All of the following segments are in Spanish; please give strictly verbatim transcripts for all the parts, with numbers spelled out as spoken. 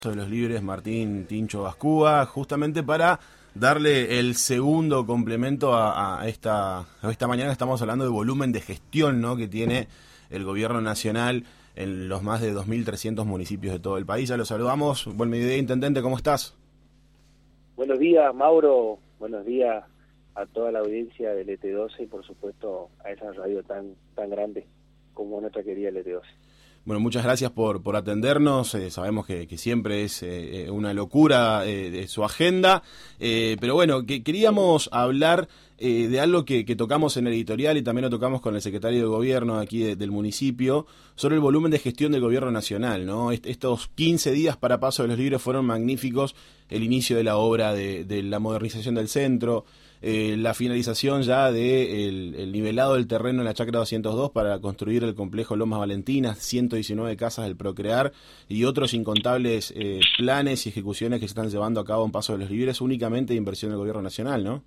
de los Libres, Martín Tincho Bascúa, justamente para darle el segundo complemento a, a esta a esta mañana. Estamos hablando de volumen de gestión, ¿no?, que tiene el gobierno nacional en los más de dos mil trescientos municipios de todo el país. Ya lo saludamos. Buen mediodía, intendente, ¿cómo estás? Buenos días, Mauro. Buenos días a toda la audiencia del E T doce y por supuesto a esa radio tan tan grande como nuestra querida L T doce. Bueno, muchas gracias por, por atendernos. Eh, sabemos que, que siempre es eh, una locura eh, de su agenda, eh, pero bueno, que queríamos hablar eh, de algo que, que tocamos en el editorial y también lo tocamos con el secretario de gobierno aquí de, del municipio, sobre el volumen de gestión del gobierno nacional, ¿no? Est estos quince días para Paso de los Libres fueron magníficos. El inicio de la obra de, de la modernización del centro, Eh, la finalización ya del de el nivelado del terreno en la Chacra doscientos dos para construir el complejo Lomas Valentinas, ciento diecinueve casas del Procrear y otros incontables eh, planes y ejecuciones que se están llevando a cabo en Paso de los Libres, únicamente de inversión del gobierno nacional, ¿no?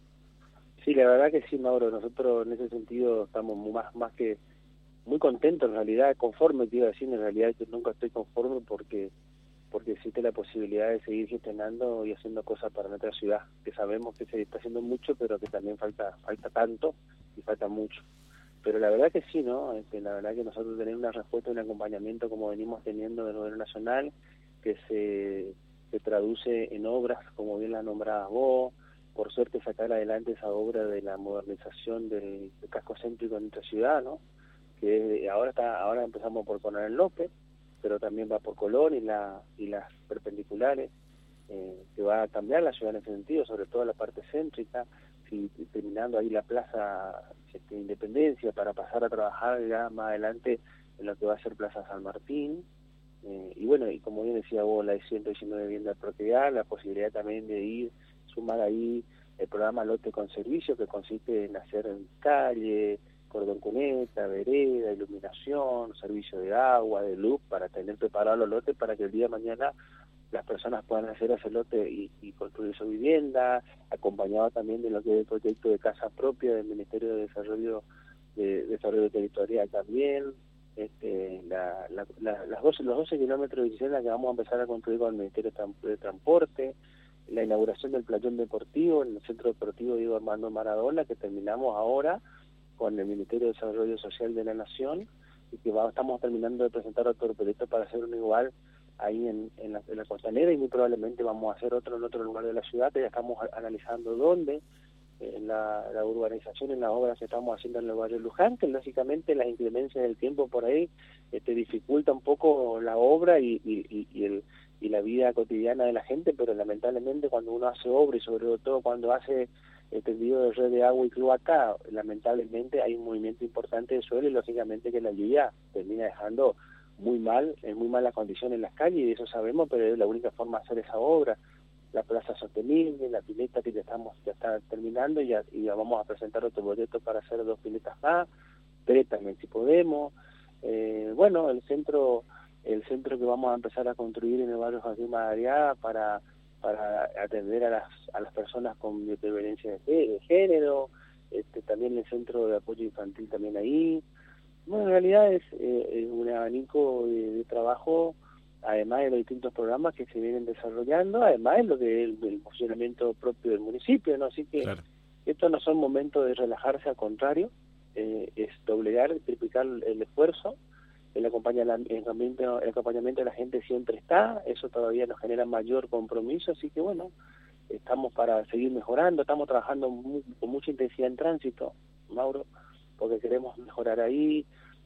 Sí, la verdad que sí, Mauro. Nosotros en ese sentido estamos muy, más, más que muy contentos, en realidad, conforme, te iba a decir, en realidad que nunca estoy conforme porque porque existe la posibilidad de seguir gestionando y haciendo cosas para nuestra ciudad, que sabemos que se está haciendo mucho, pero que también falta falta tanto y falta mucho. Pero la verdad que sí, ¿no? Este, la verdad que nosotros tenemos una respuesta y un acompañamiento como venimos teniendo del gobierno nacional, que se, se traduce en obras, como bien las nombrabas vos, por suerte sacar adelante esa obra de la modernización del, del casco céntrico de nuestra ciudad, ¿no? Que ahora está ahora empezamos por Coronel López, pero también va por Colón y la y las perpendiculares, eh, que va a cambiar la ciudad en ese sentido, sobre todo la parte céntrica, y, y terminando ahí la plaza este, Independencia para pasar a trabajar ya más adelante en lo que va a ser Plaza San Martín, eh, y bueno, y como bien decía vos, la de ciento diecinueve viviendas propiedad, la posibilidad también de ir, sumar ahí el programa Lote con Servicio, que consiste en hacer en calle, cordón cuneta, vereda, iluminación, servicio de agua, de luz, para tener preparados los lotes para que el día de mañana las personas puedan hacer ese lote y, y construir su vivienda, acompañado también de lo que es el proyecto de casa propia del Ministerio de Desarrollo de Desarrollo Territorial también, este, la, la, la, las doce, los doce kilómetros de bicicleta que vamos a empezar a construir con el Ministerio de Transporte, la inauguración del playón deportivo en el Centro Deportivo Diego Armando Maradona, que terminamos ahora con el Ministerio de Desarrollo Social de la Nación, y que va, estamos terminando de presentar otro proyecto para hacer uno igual ahí en, en, la, en la Costanera, y muy probablemente vamos a hacer otro en otro lugar de la ciudad, que ya estamos analizando dónde, en la, la urbanización, en las obras que estamos haciendo en el barrio Luján, que lógicamente las inclemencias del tiempo por ahí este, dificulta un poco la obra y, y, y, y, el, y la vida cotidiana de la gente, pero lamentablemente cuando uno hace obra y sobre todo cuando hace el tendido de red de agua y cloaca, lamentablemente hay un movimiento importante de suelo y lógicamente que la lluvia termina dejando muy mal, en muy malas condiciones en las calles, y eso sabemos, pero es la única forma de hacer esa obra. La plaza sostenible, la pileta que ya estamos ya está terminando y ya, y ya vamos a presentar otro proyecto para hacer dos piletas más, tres también si podemos. Eh, bueno, el centro el centro que vamos a empezar a construir en el barrio Joaquín Madariaga para para atender a las a las personas con violencia de género, este, también el centro de apoyo infantil también ahí. Bueno, en realidad es, eh, es un abanico de, de trabajo, además de los distintos programas que se vienen desarrollando, además de lo que es el, el funcionamiento propio del municipio, ¿no? Así que claro, estos no son momentos de relajarse, al contrario, eh, es doblegar, triplicar el esfuerzo. El acompañamiento, el acompañamiento de la gente siempre está, eso todavía nos genera mayor compromiso, así que bueno, estamos para seguir mejorando, estamos trabajando muy, con mucha intensidad en tránsito, Mauro, porque queremos mejorar ahí,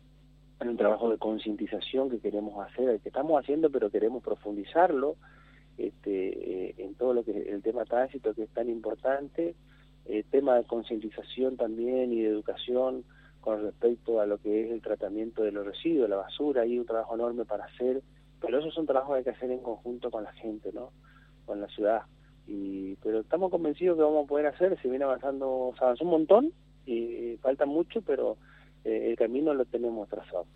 en un trabajo de concientización que queremos hacer, el que estamos haciendo, pero queremos profundizarlo, este, eh, en todo lo que el tema tránsito, que es tan importante, el tema de concientización también y de educación con respecto a lo que es el tratamiento de los residuos, la basura. Hay un trabajo enorme para hacer, pero esos son trabajos que hay que hacer en conjunto con la gente, ¿no? Con la ciudad. Y pero estamos convencidos que vamos a poder hacer, se viene avanzando, se avanzó un montón, y falta mucho, pero eh, el camino lo tenemos trazado.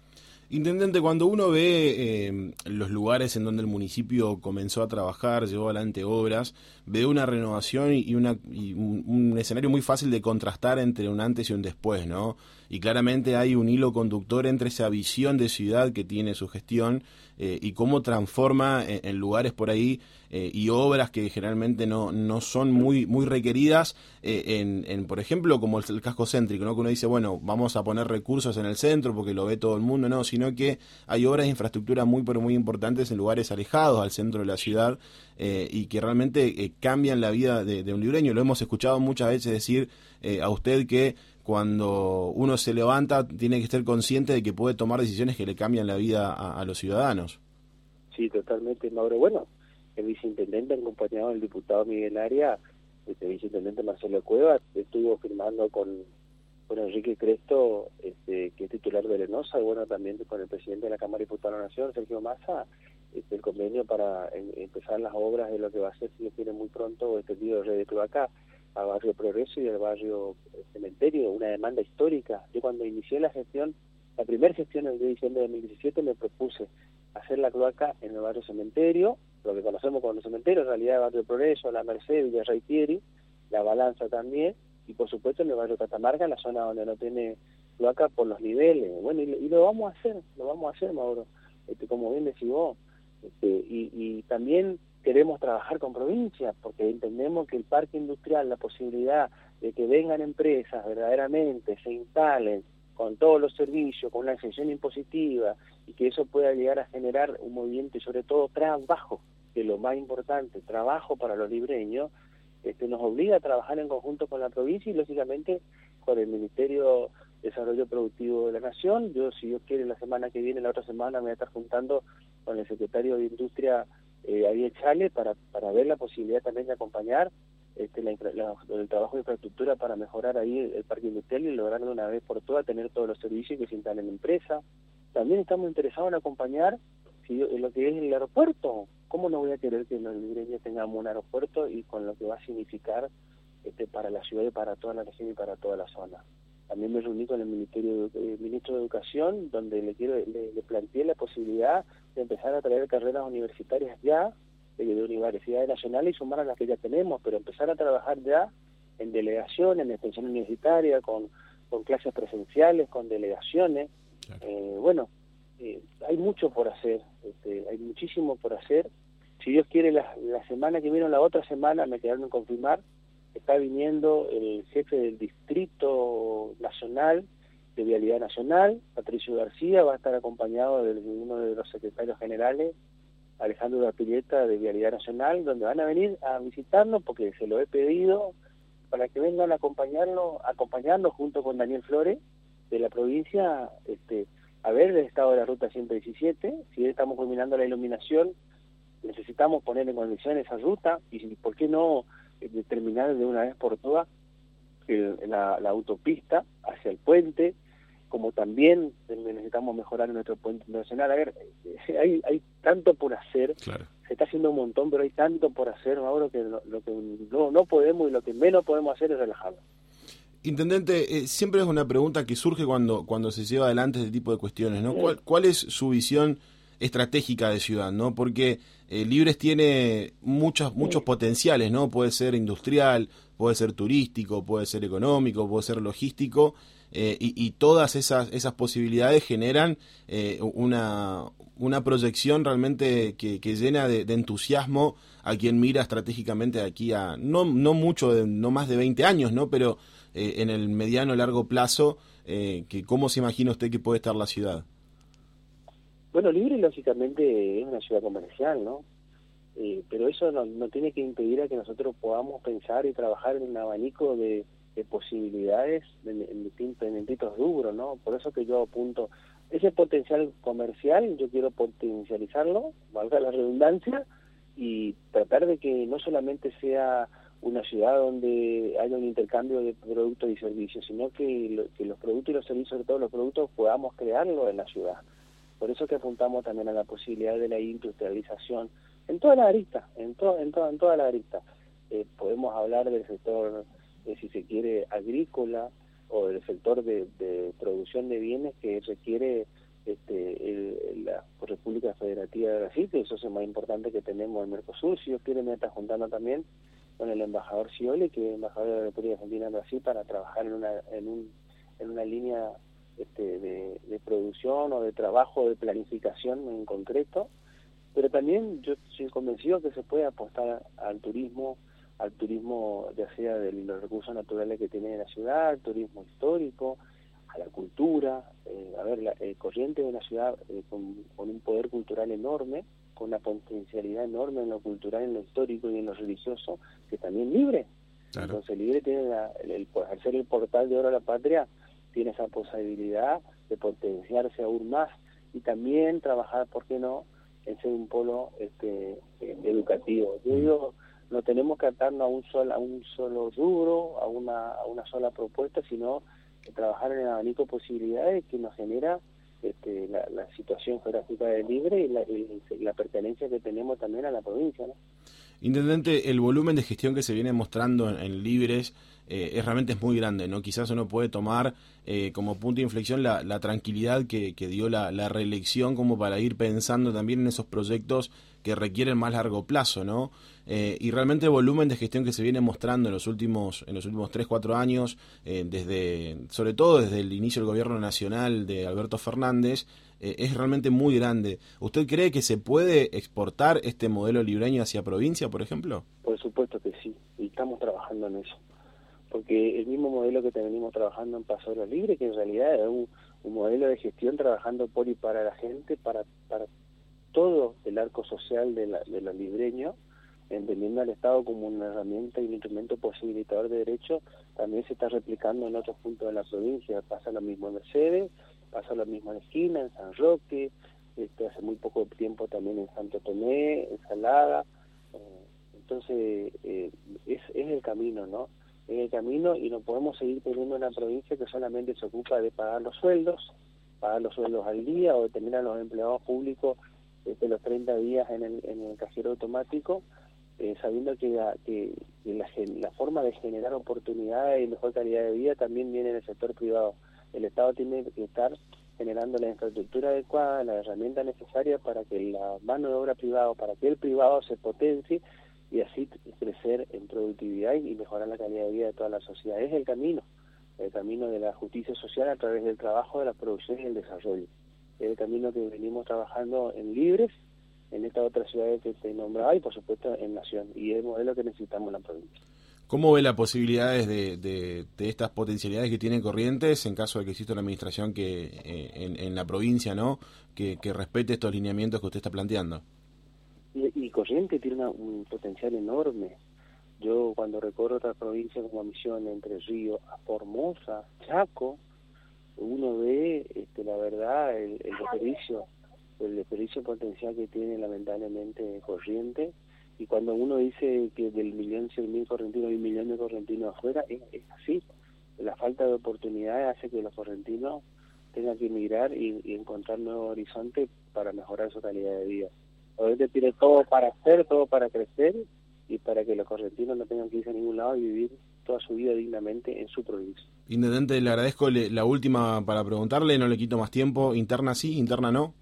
Intendente, cuando uno ve eh, los lugares en donde el municipio comenzó a trabajar, llevó adelante obras, ve una renovación y, una, y un, un escenario muy fácil de contrastar entre un antes y un después, ¿no? Y claramente hay un hilo conductor entre esa visión de ciudad que tiene su gestión eh, y cómo transforma en, en lugares por ahí eh, y obras que generalmente no, no son muy, muy requeridas, eh, en, en, por ejemplo, como el, el casco céntrico, ¿no? Que uno dice, bueno, vamos a poner recursos en el centro porque lo ve todo el mundo, no, sino que hay obras de infraestructura muy, pero muy importantes en lugares alejados al centro de la ciudad eh, y que realmente eh, cambian la vida de, de un libreño. Lo hemos escuchado muchas veces decir eh, a usted que cuando uno se levanta tiene que ser consciente de que puede tomar decisiones que le cambian la vida a, a los ciudadanos. Sí, totalmente, Mauro. Bueno, el viceintendente, acompañado del diputado Miguel Aria, este viceintendente Marcelo Cueva, estuvo firmando con, con Enrique Cresto, este, que es titular de Lenosa, y bueno, también con el presidente de la Cámara de Diputados de la Nación, Sergio Massa, este, el convenio para en, empezar las obras de lo que va a ser, si lo tiene muy pronto, este río de Red de Cloacá, a Barrio Progreso y al Barrio Cementerio, una demanda histórica. Yo cuando inicié la gestión, la primera gestión el de diciembre de dos mil diecisiete, me propuse hacer la cloaca en el Barrio Cementerio, lo que conocemos como cementerio, en realidad el Barrio Progreso, La Merced, Villa Raytieri, La Balanza también, y por supuesto en el Barrio Catamarca, en la zona donde no tiene cloaca por los niveles. Bueno, y, y lo vamos a hacer, lo vamos a hacer, Mauro, este, como bien decís vos, este, y, y también queremos trabajar con provincias, porque entendemos que el parque industrial, la posibilidad de que vengan empresas verdaderamente, se instalen con todos los servicios, con una exención impositiva, y que eso pueda llegar a generar un movimiento y sobre todo trabajo, que es lo más importante, trabajo para los libreños, este, nos obliga a trabajar en conjunto con la provincia y lógicamente con el Ministerio de Desarrollo Productivo de la Nación. Yo, si Dios quiere, la semana que viene, la otra semana, me voy a estar juntando con el secretario de Industria, eh, Ariel Chale, para, para ver la posibilidad también de acompañar este, la, la, el trabajo de infraestructura para mejorar ahí el, el parque industrial y lograr de una vez por todas tener todos los servicios que se instalen en la empresa. También estamos interesados en acompañar si yo, en lo que es el aeropuerto. ¿Cómo no voy a querer que los libreños tengamos un aeropuerto y con lo que va a significar este, para la ciudad y para toda la región y para toda la zona? También me reuní con el Ministerio de, eh, Ministro de Educación, donde le quiero le, le planteé la posibilidad de empezar a traer carreras universitarias ya, de, de universidades nacionales y sumar a las que ya tenemos, pero empezar a trabajar ya en delegación, en extensión universitaria, con, con clases presenciales, con delegaciones. Claro. Eh, bueno, eh, hay mucho por hacer, este, hay muchísimo por hacer. Si Dios quiere, la, la semana que viene o la otra semana, me quedaron en confirmar, está viniendo el jefe del Distrito Nacional de Vialidad Nacional, Patricio García, va a estar acompañado de uno de los secretarios generales, Alejandro Lapilleta, de Vialidad Nacional, donde van a venir a visitarnos porque se lo he pedido para que vengan a acompañarlo, acompañarnos junto con Daniel Flores de la provincia, este, a ver el estado de la ruta ciento diecisiete, si estamos culminando la iluminación, necesitamos poner en condiciones esa ruta y por qué no determinar de una vez por todas el, la, la autopista hacia el puente, como también necesitamos mejorar nuestro puente internacional. A ver, hay, hay tanto por hacer, claro. Se está haciendo un montón, pero hay tanto por hacer, Mauro, que lo, lo que no, no podemos y lo que menos podemos hacer es relajarnos. Intendente, eh, siempre es una pregunta que surge cuando, cuando se lleva adelante este tipo de cuestiones, ¿no? ¿Cuál, cuál es su visión estratégica de ciudad, ¿no? Porque eh, Libres tiene muchos muchos potenciales, ¿no? Puede ser industrial, puede ser turístico, puede ser económico, puede ser logístico, eh, y, y todas esas esas posibilidades generan eh, una una proyección realmente que, que llena de, de entusiasmo a quien mira estratégicamente de aquí a no no mucho, de, no más de veinte años, ¿no? Pero eh, en el mediano largo plazo, eh, que ¿cómo se imagina usted que puede estar la ciudad? Bueno, Libre lógicamente es una ciudad comercial, ¿no? Eh, pero eso no, no tiene que impedir a que nosotros podamos pensar y trabajar en un abanico de, de posibilidades en, en, distintos, en distintos rubros, ¿no? Por eso que yo apunto, ese potencial comercial yo quiero potencializarlo, valga la redundancia, y tratar de que no solamente sea una ciudad donde haya un intercambio de productos y servicios, sino que, lo, que los productos y los servicios, sobre todo los productos, podamos crearlos en la ciudad. Por eso que apuntamos también a la posibilidad de la industrialización en toda la arista, en, to, en, to, en toda la arista. Eh, podemos hablar del sector, eh, si se quiere, agrícola o del sector de, de producción de bienes que requiere este, el, la República Federativa de Brasil, que es el socio más importante que tenemos en Mercosur. Si Dios quiere, me está juntando también con el embajador Scioli, que es embajador de la República Argentina en Brasil, para trabajar en una en, un, en una línea este, de, de producción o de trabajo, de planificación en concreto. Pero también yo soy convencido que se puede apostar al turismo, al turismo ya sea de los recursos naturales que tiene la ciudad, al turismo histórico, a la cultura. Eh, a ver, la, eh, Corrientes es una ciudad eh, con, con un poder cultural enorme, con una potencialidad enorme en lo cultural, en lo histórico y en lo religioso, que también Libre. Claro. Entonces Libre tiene la, el, el, al ser el portal de oro a la patria, tiene esa posibilidad de potenciarse aún más y también trabajar, ¿por qué no?, en ser un polo este, eh, educativo. Yo digo, no tenemos que atarnos a un solo, a un solo rubro, a una, a una sola propuesta, sino trabajar en el abanico de posibilidades que nos genera este, la, la situación geográfica de Libre y la, y la pertenencia que tenemos también a la provincia, ¿no? Intendente, el volumen de gestión que se viene mostrando en, en Libres eh, es realmente es muy grande, ¿no? Quizás uno puede tomar eh, como punto de inflexión la, la tranquilidad que, que dio la, la reelección, como para ir pensando también en esos proyectos que requieren más largo plazo, ¿no? Eh, y realmente el volumen de gestión que se viene mostrando en los últimos en los últimos tres, cuatro años, eh, desde sobre todo desde el inicio del gobierno nacional de Alberto Fernández, eh, es realmente muy grande. ¿Usted cree que se puede exportar este modelo libreño hacia provincia, por ejemplo? Por supuesto que sí, y estamos trabajando en eso. Porque el mismo modelo que venimos trabajando en Paso Libre, que en realidad es un, un modelo de gestión trabajando por y para la gente, para para todo el arco social de, la, de los libreños, entendiendo al Estado como una herramienta y un instrumento posibilitador de derechos, también se está replicando en otros puntos de la provincia. Pasa lo mismo en Mercedes, pasa lo mismo en Esquina, en San Roque, este, hace muy poco tiempo también en Santo Tomé, en Salada. Eh, entonces, eh, es, es el camino, ¿no? Es el camino y no podemos seguir teniendo una provincia que solamente se ocupa de pagar los sueldos, pagar los sueldos al día o de tener a los empleados públicos de los treinta días en el, en el cajero automático, eh, sabiendo que, la, que, que la, la forma de generar oportunidades y mejor calidad de vida también viene en el sector privado. El Estado tiene que estar generando la infraestructura adecuada, las herramientas necesarias para que la mano de obra privada, para que el privado se potencie y así crecer en productividad y mejorar la calidad de vida de toda la sociedad. Es el camino, el camino de la justicia social a través del trabajo, de la producción y el desarrollo. Es el camino que venimos trabajando en Libres, en estas otras ciudades que te nombraba y por supuesto en Nación, y es el modelo que necesitamos en la provincia. ¿Cómo ve las posibilidades de, de, de estas potencialidades que tiene Corrientes en caso de que exista una administración que eh, en, en la provincia, ¿no?, que, que respete estos lineamientos que usted está planteando? Y, y Corrientes tiene una, un potencial enorme. Yo cuando recorro otras provincias como Misiones, Entre Ríos, a Formosa, Chaco, uno ve este, la verdad el, el desperdicio el desperdicio potencial que tiene lamentablemente Corrientes, y cuando uno dice que del millón cien mil correntinos hay un millón de correntinos afuera, es, es así. La falta de oportunidades hace que los correntinos tengan que emigrar y, y encontrar nuevos horizontes para mejorar su calidad de vida. Corrientes tiene todo para hacer, todo para crecer y para que los correntinos no tengan que irse a ningún lado y vivir toda su vida dignamente en su provincia. Intendente, le agradezco le, la última para preguntarle, no le quito más tiempo. ¿Interna sí, interna no?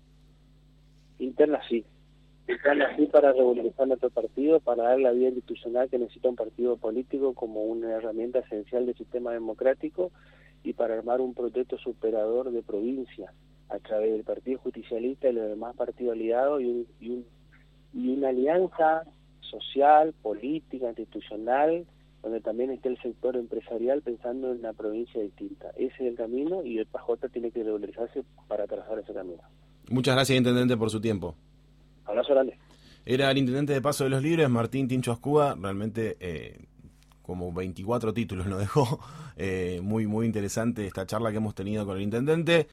Interna sí. Interna sí para regularizar nuestro partido, para dar la vía institucional que necesita un partido político como una herramienta esencial del sistema democrático y para armar un proyecto superador de provincia a través del Partido Justicialista y los demás partidos aliados y, un, y, un, y una alianza social, política, institucional, donde también esté el sector empresarial pensando en una provincia distinta. Ese es el camino y el P J tiene que regularizarse para trazar ese camino. Muchas gracias, Intendente, por su tiempo. Abrazo grande. Era el Intendente de Paso de los Libres, Martín Tincho Ascúa, realmente eh, como veinticuatro títulos nos dejó. Eh, muy, muy interesante esta charla que hemos tenido con el Intendente.